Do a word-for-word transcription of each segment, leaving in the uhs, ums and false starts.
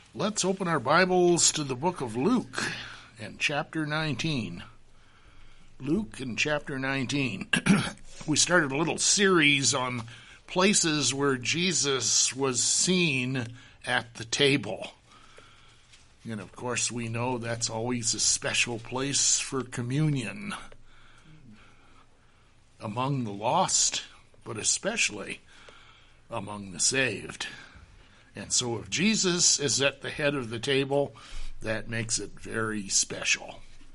Let's open our Bibles to the book of Luke and chapter nineteen. Luke and chapter nineteen. We started a little series on places where Jesus was seen at the table. And of course we know that's always a special place for communion among the lost, but especially among the saved. And so if Jesus is at the head of the table, that makes it very special.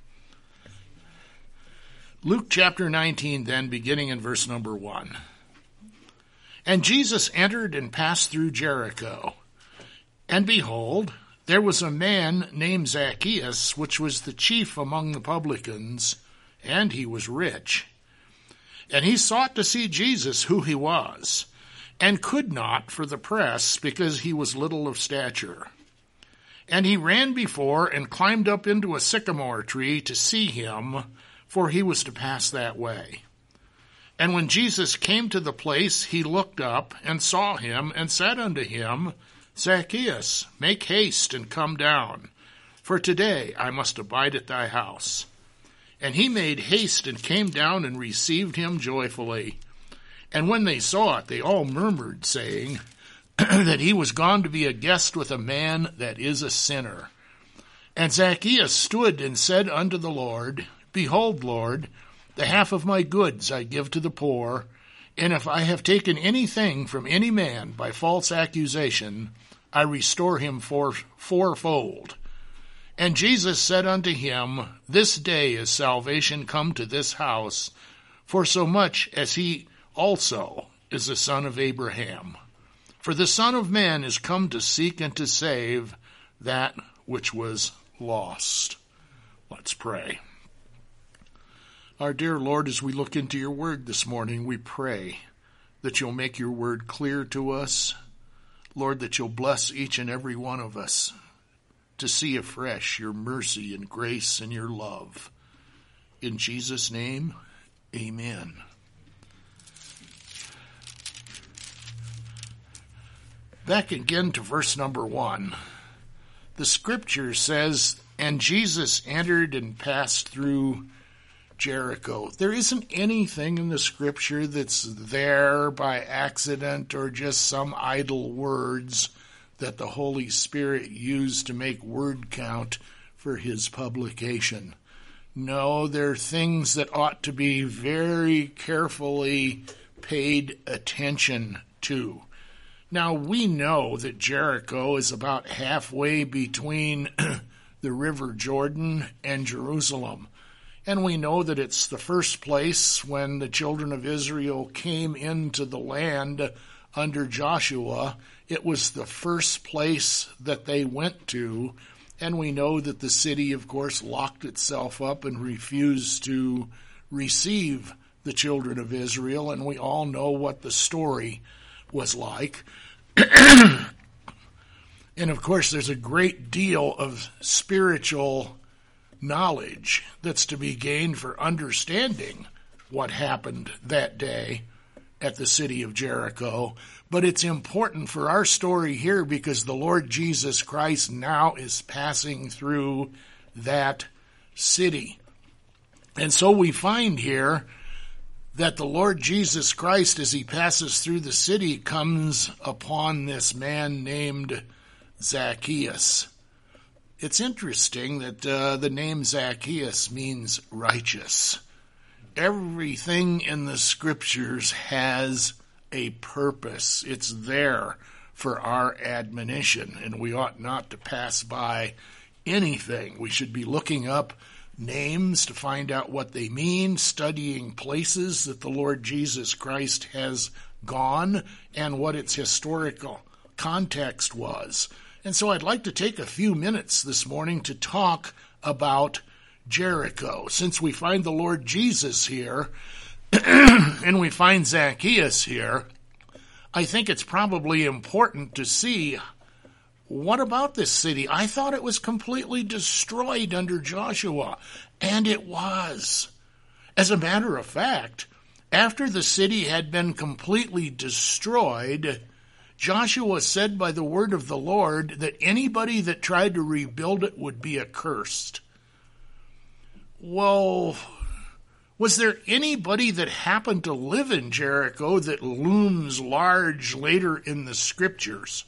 Luke chapter nineteen then, beginning in verse number one. And Jesus entered and passed through Jericho. And behold, there was a man named Zacchaeus, which was the chief among the publicans, and he was rich. And he sought to see Jesus, who he was, and could not for the press, because he was little of stature. And he ran before and climbed up into a sycamore tree to see him, for he was to pass that way. And when Jesus came to the place, he looked up and saw him, and said unto him, Zacchaeus, make haste and come down, for today I must abide at thy house. And he made haste and came down and received him joyfully. And when they saw it, they all murmured, saying that he was gone to be a guest with a man that is a sinner. And Zacchaeus stood and said unto the Lord, Behold, Lord, the half of my goods I give to the poor, and if I have taken anything from any man by false accusation, I restore him four, fourfold. And Jesus said unto him, This day is salvation come to this house, for so much as he also is the son of Abraham. For the Son of Man is come to seek and to save that which was lost. Let's pray. Our dear Lord, as we look into your word this morning, we pray that you'll make your word clear to us. Lord, that you'll bless each and every one of us to see afresh your mercy and grace and your love. In Jesus' name, amen. Back again to verse number one. The scripture says, And Jesus entered and passed through Jericho. There isn't anything in the scripture that's there by accident or just some idle words that the Holy Spirit used to make word count for his publication. No, they're things that ought to be very carefully paid attention to. Now, we know that Jericho is about halfway between the River Jordan and Jerusalem. And we know that it's the first place when the children of Israel came into the land under Joshua. It was the first place that they went to. And we know that the city, of course, locked itself up and refused to receive the children of Israel. And we all know what the story was like. And of course, there's a great deal of spiritual knowledge that's to be gained for understanding what happened that day at the city of Jericho. But it's important for our story here because the Lord Jesus Christ now is passing through that city. And so we find here that the Lord Jesus Christ, as he passes through the city, comes upon this man named Zacchaeus. It's interesting that uh, the name Zacchaeus means righteous. Everything in the scriptures has a purpose. It's there for our admonition, and we ought not to pass by anything. We should be looking up names to find out what they mean, studying places that the Lord Jesus Christ has gone and what its historical context was. And so I'd like to take a few minutes this morning to talk about Jericho. Since we find the Lord Jesus here and we find Zacchaeus here, I think it's probably important to see what about this city? I thought it was completely destroyed under Joshua, and it was. As a matter of fact, after the city had been completely destroyed, Joshua said by the word of the Lord that anybody that tried to rebuild it would be accursed. Well, was there anybody that happened to live in Jericho that looms large later in the scriptures?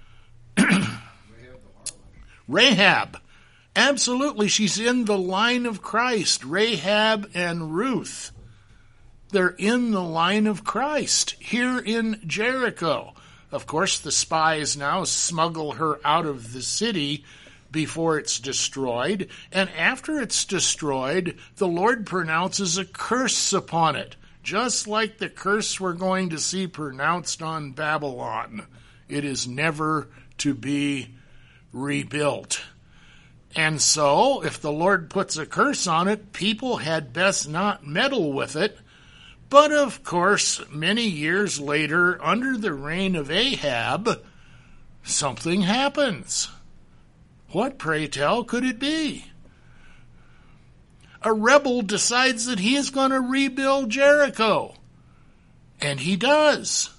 Rahab. Absolutely, she's in the line of Christ. Rahab and Ruth. They're in the line of Christ here in Jericho. Of course, the spies now smuggle her out of the city before it's destroyed. And after it's destroyed, the Lord pronounces a curse upon it, just like the curse we're going to see pronounced on Babylon. It is never to be rebuilt. And so, if the Lord puts a curse on it, people had best not meddle with it. But of course, many years later, under the reign of Ahab, something happens. What, pray tell, could it be? A rebel decides that he is going to rebuild Jericho. And he does.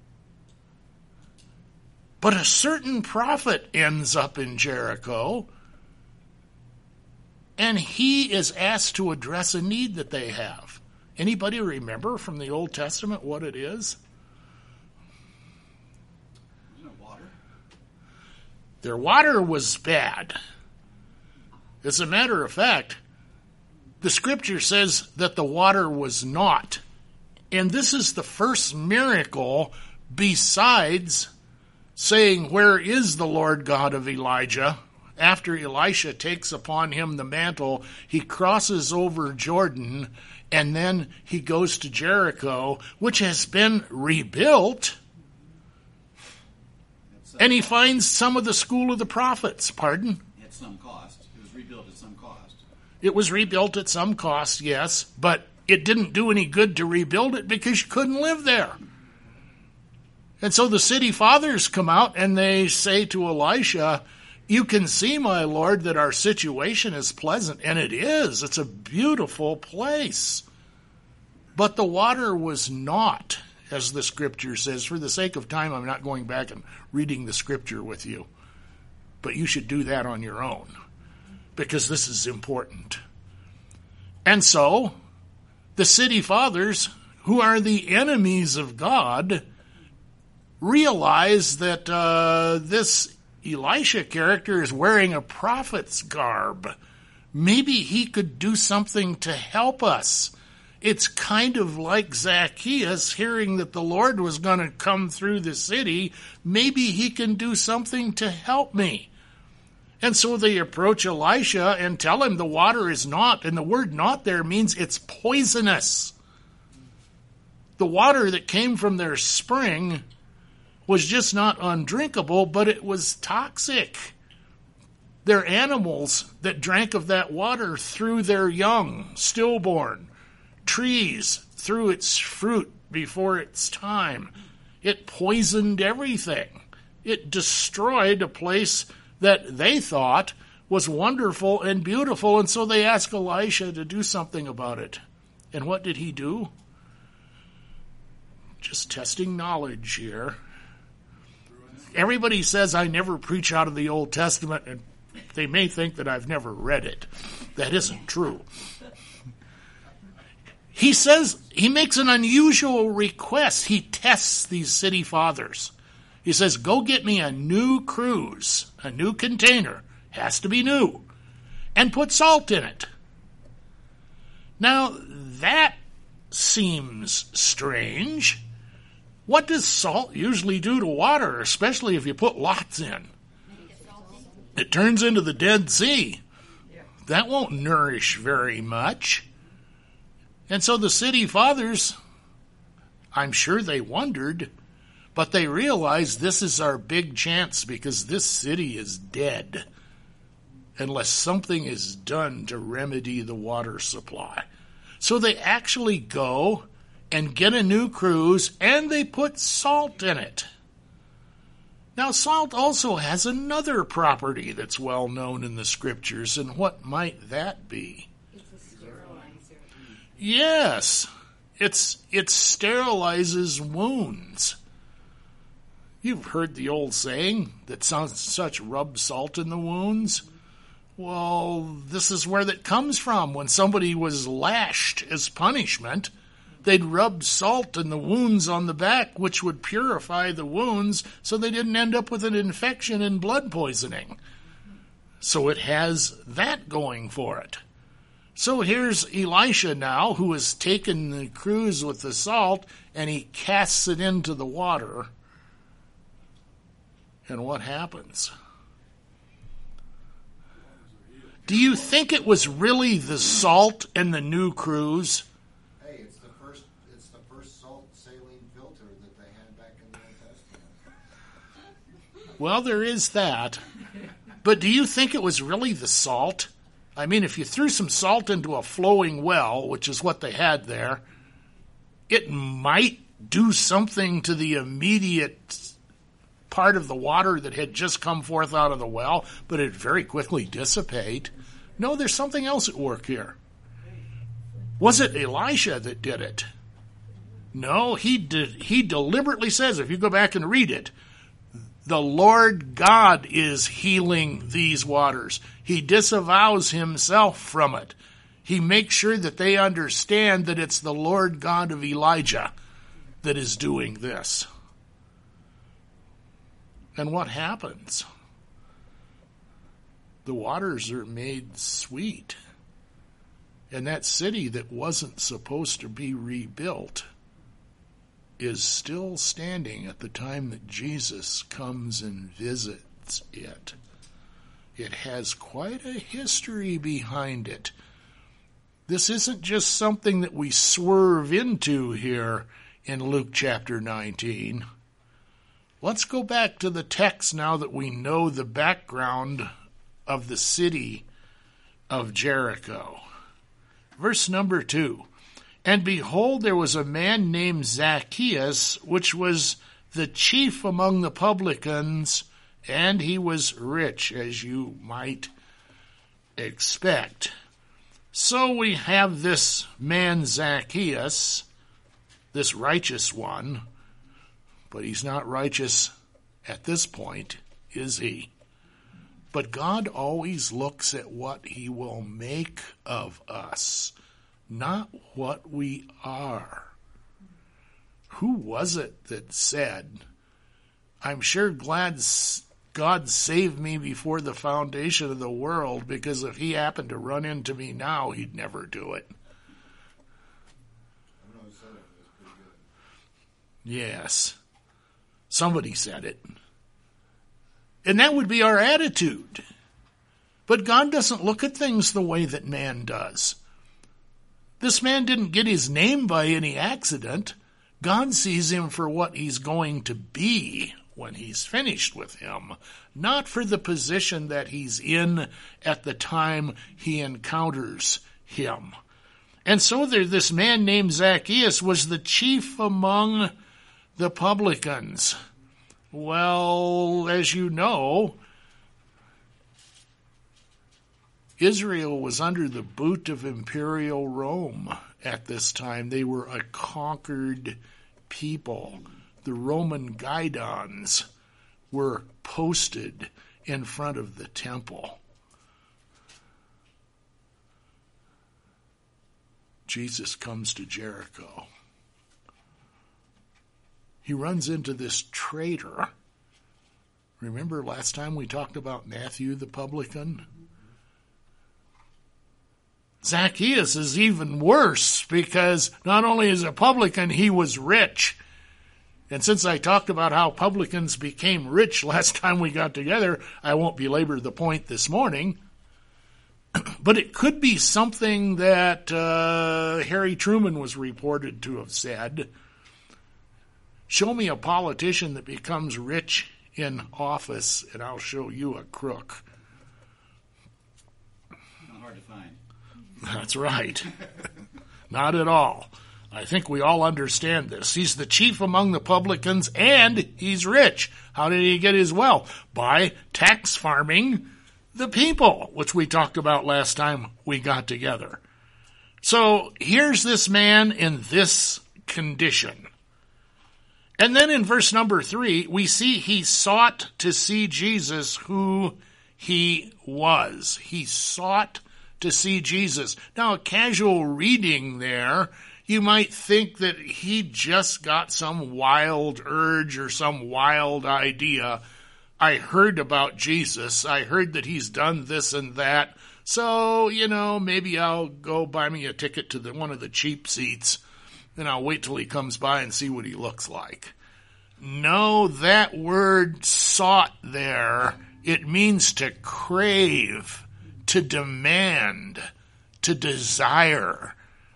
But a certain prophet ends up in Jericho, and he is asked to address a need that they have. Anybody remember from the Old Testament what it is? Isn't it water? Their water was bad. As a matter of fact, the scripture says that the water was not. And this is the first miracle besides saying, "Where is the Lord God of Elijah?" After Elisha takes upon him the mantle, he crosses over Jordan, and then he goes to Jericho, which has been rebuilt, and he finds some of the school of the prophets. Pardon? At some cost. It was rebuilt at some cost. It was rebuilt at some cost, yes, but it didn't do any good to rebuild it because you couldn't live there. And so the city fathers come out and they say to Elisha, "You can see, my Lord, that our situation is pleasant." And it is. It's a beautiful place. But the water was not, as the scripture says. For the sake of time, I'm not going back and reading the scripture with you. But you should do that on your own, because this is important. And so, the city fathers, who are the enemies of God, realize that uh, this Elisha character is wearing a prophet's garb. Maybe he could do something to help us. It's kind of like Zacchaeus hearing that the Lord was going to come through the city. Maybe he can do something to help me. And so they approach Elisha and tell him the water is not, and the word "not" there means it's poisonous. The water that came from their spring was just not undrinkable, but it was toxic. Their animals that drank of that water threw their young, stillborn. Trees threw its fruit before its time. It poisoned everything. It destroyed a place that they thought was wonderful and beautiful, and so they asked Elisha to do something about it. And what did he do? Just testing knowledge here. Everybody says I never preach out of the Old Testament, and they may think that I've never read it. That isn't true. He says, he makes an unusual request. He tests these city fathers. He says, "Go get me a new cruse, a new container, has to be new, and put salt in it." Now, that seems strange. What does salt usually do to water, especially if you put lots in? It turns into the Dead Sea. That won't nourish very much. And so the city fathers, I'm sure they wondered, but they realized this is our big chance because this city is dead unless something is done to remedy the water supply. So they actually go and get a new cruse, and they put salt in it. Now, salt also has another property that's well known in the scriptures, and what might that be? It's a sterilizer. Yes, it's it sterilizes wounds. You've heard the old saying that such rub salt in the wounds. Well, this is where that comes from. When somebody was lashed as punishment, they'd rub salt in the wounds on the back, which would purify the wounds so they didn't end up with an infection and blood poisoning. So it has that going for it. So here's Elisha now, who has taken the cruse with the salt, and he casts it into the water. And what happens? Do you think it was really the salt and the new cruse? Hey, it's the first it's the first salt saline filter that they had back in the Old Testament. Well, there is that. But do you think it was really the salt? I mean, if you threw some salt into a flowing well, which is what they had there, it might do something to the immediate part of the water that had just come forth out of the well, but it'd very quickly dissipate. No, there's something else at work here. Was it Elisha that did it? No, he did, he deliberately says, if you go back and read it, the Lord God is healing these waters. He disavows himself from it. He makes sure that they understand that it's the Lord God of Elijah that is doing this. And what happens? The waters are made sweet. And that city that wasn't supposed to be rebuilt is still standing at the time that Jesus comes and visits it. It has quite a history behind it. This isn't just something that we swerve into here in Luke chapter nineteen. Let's go back to the text now that we know the background of the city of Jericho. Verse number two. And behold, there was a man named Zacchaeus, which was the chief among the publicans, and he was rich, as you might expect. So we have this man Zacchaeus, this righteous one, but he's not righteous at this point, is he? But God always looks at what he will make of us, not what we are. Who was it that said, I'm sure glad God saved me before the foundation of the world, because if he happened to run into me now, he'd never do it. I don't know who said it, but it's pretty good. Yes. Somebody said it. And that would be our attitude. But God doesn't look at things the way that man does. This man didn't get his name by any accident. God sees him for what he's going to be when he's finished with him, not for the position that he's in at the time he encounters him. And so there, this man named Zacchaeus was the chief among the publicans. Well, as you know, Israel was under the boot of imperial Rome at this time. They were a conquered people. The Roman guidons were posted in front of the temple. Jesus comes to Jericho. He runs into this traitor. Remember last time we talked about Matthew the publican? Zacchaeus is even worse, because not only is a publican, he was rich. And since I talked about how publicans became rich last time we got together, I won't belabor the point this morning. But it could be something that uh, Harry Truman was reported to have said. Show me a politician that becomes rich in office, and I'll show you a crook. Not hard to find. That's right. Not at all. I think we all understand this. He's the chief among the publicans, and he's rich. How did he get his wealth? By tax farming the people, which we talked about last time we got together. So here's this man in this condition. And then in verse number three, we see he sought to see Jesus who he was. He sought to see Jesus. Now, a casual reading there, you might think that he just got some wild urge or some wild idea. I heard about Jesus. I heard that he's done this and that. So, you know, maybe I'll go buy me a ticket to the, one of the cheap seats, and I'll wait till he comes by and see what he looks like. No, that word sought there, it means to crave, to demand, to desire.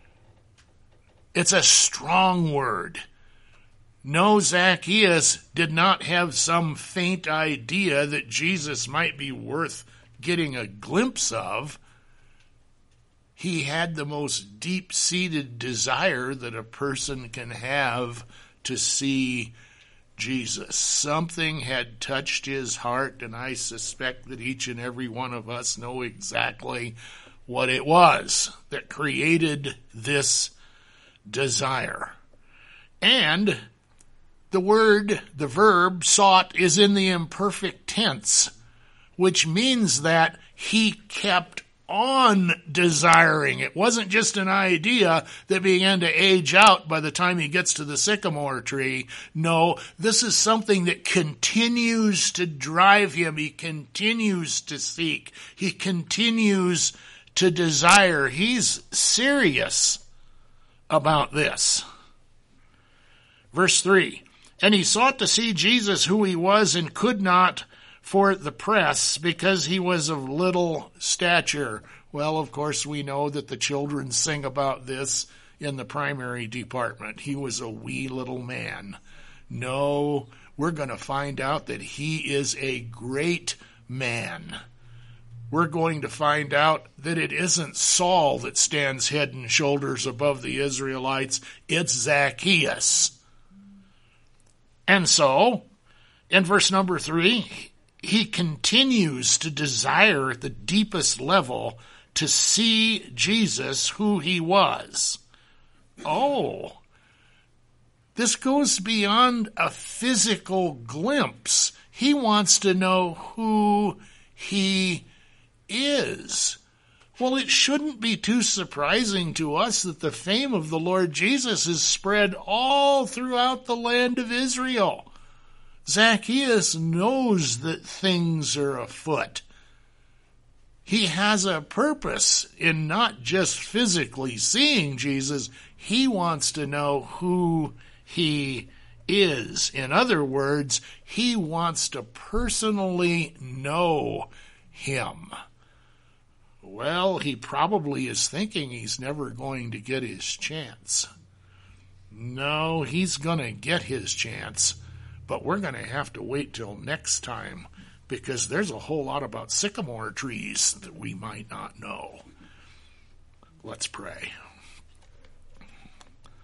It's a strong word. No, Zacchaeus did not have some faint idea that Jesus might be worth getting a glimpse of. He had the most deep-seated desire that a person can have to see Jesus. Something had touched his heart, and I suspect that each and every one of us know exactly what it was that created this desire. And the word, the verb, sought, is in the imperfect tense, which means that he kept on desiring. It wasn't just an idea that began to age out by the time he gets to the sycamore tree. No, this is something that continues to drive him. He continues to seek. He continues to desire. He's serious about this. Verse three, and he sought to see Jesus who he was and could not for the press, because he was of little stature. Well, of course, we know that the children sing about this in the primary department. He was a wee little man. No, we're going to find out that he is a great man. We're going to find out that it isn't Saul that stands head and shoulders above the Israelites. It's Zacchaeus. And so, in verse number three, he continues to desire at the deepest level to see Jesus who he was. Oh, this goes beyond a physical glimpse. He wants to know who he is. Well, it shouldn't be too surprising to us that the fame of the Lord Jesus is spread all throughout the land of Israel. Zacchaeus knows that things are afoot. He has a purpose in not just physically seeing Jesus. He wants to know who he is. In other words, he wants to personally know him. Well, he probably is thinking he's never going to get his chance. No, he's going to get his chance. But we're going to have to wait till next time, because there's a whole lot about sycamore trees that we might not know. Let's pray.